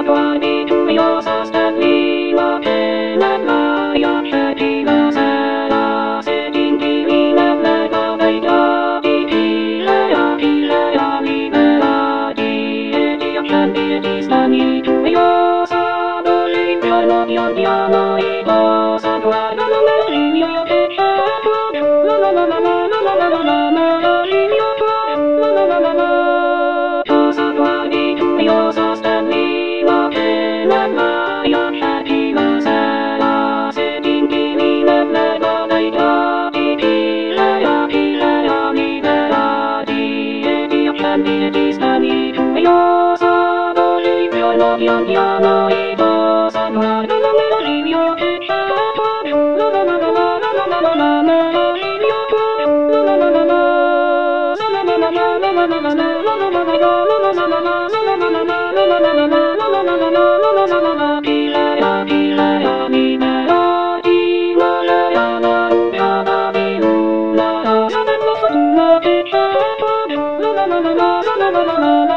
Sagwadi tu yo sa stanley wa pelan la ya shati la sa la se ting ti li la la ga dai da di ti la ya li la la di e di ya chan di e di stani tu yo sa do li ya no ya ya la i do sa do la la la li ya ke cha la la la la la la la la la la la li ya la la la la la Sagwadi tu yo sa stanley wa pelan la ya shati la sa la se ting ti li la la ga dai da di ti la ya li la la di e di ya chan di e di stani tu yo sa do li ya no ya ya la i do sa do la la la la li ya ke cha la la la la la la la la la la li ya la la la la la la la la la